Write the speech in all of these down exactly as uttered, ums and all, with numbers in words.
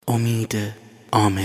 امید آمری.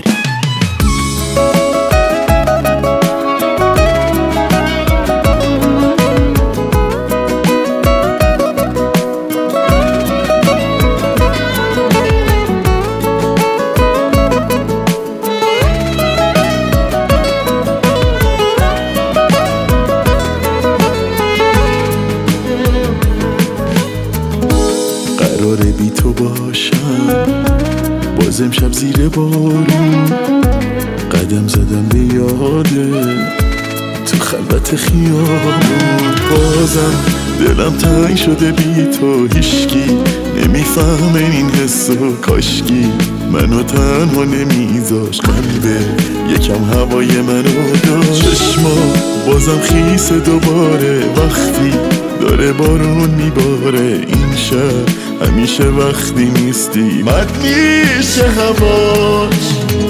قراره بی تو باشم باز امشب زیر بارون، قدم زدم به یاده تو خلوت خیابون. بازم دلم تنگ شده بی تو، هیشکی نمیفهمه این حسو، کاشکی منو تنها نمیذاش قلبه یکم هوای منو داشت. چشما بازم خیسه دوباره وقتی داره بارون میباره، این شب همیشه وقتی نیستی مد میشه هواش.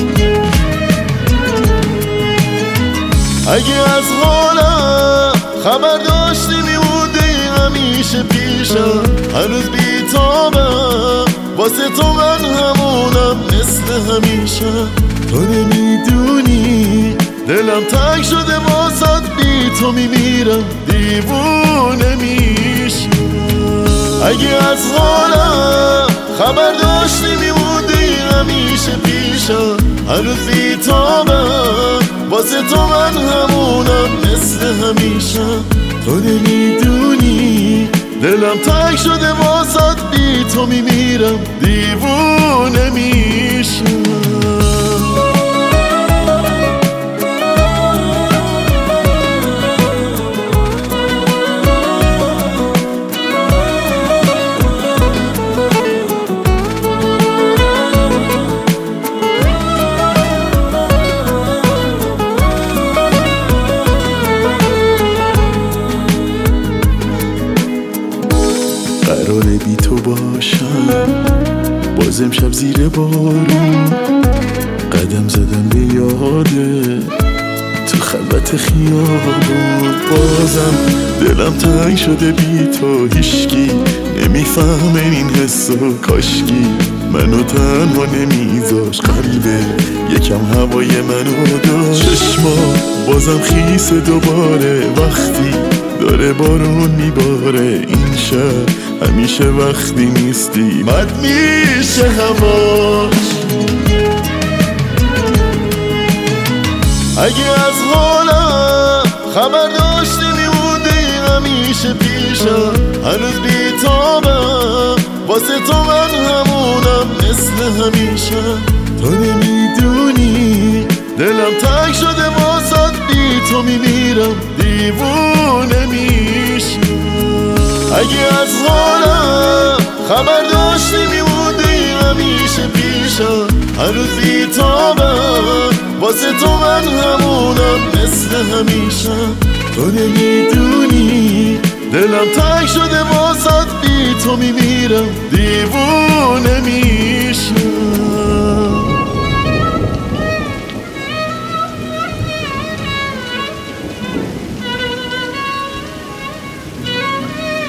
اگه از حالم خبر داشتی میموندی همیشه پیشم، هنوز بیتابم واسه تو من همونم مثل همیشه. تو نمیدونی دلم تنگ شده واسد، بی تو میمیرم دیوونه میشم. اگه از حالم خبر داشتی میموندی همیشه پیشم، هنوز بیتابم واسه تو من همونم مثل همیشه. تو نمیدونی دلم تنگ شده واسد، بی تو میمیرم دیوونه میشم. قراره بی تو باشم باز امشب زیر بارون، قدم زدم به یاده تو خلوت خیابون. بازم دلم تنگ شده بی تو، هیشکی نمیفهمه این حسو، کاشکی منو تنها نمیذاش قلبه یکم هوای منو داشت. چشما بازم خیسه دوباره وقتی داره بارون میباره، این شب همیشه وقتی نیستی مد میشه هواش. اگه از حالم خبر داشتی میموندی همیشه پیشم، هنوز بیتابم واسه تو من همونم مثل همیشه. تو نمیدونی دلم تنگ شده واسد، بی تو میمیرم دیوونه میشم. اگه از حالم خبر داشتی میموندی همیشه پیشم، هنوز بیتابم واسه تو من همونم مثل همیشه. تو نمیدونی دلم تنگ شده واسد، بی تو میمیرم دیوونه میشم.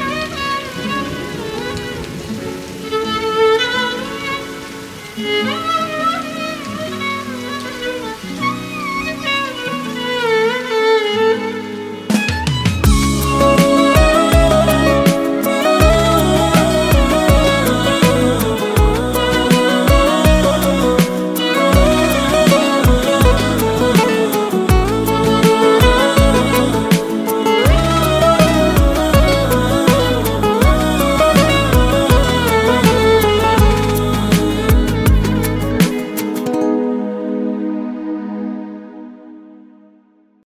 Thank you.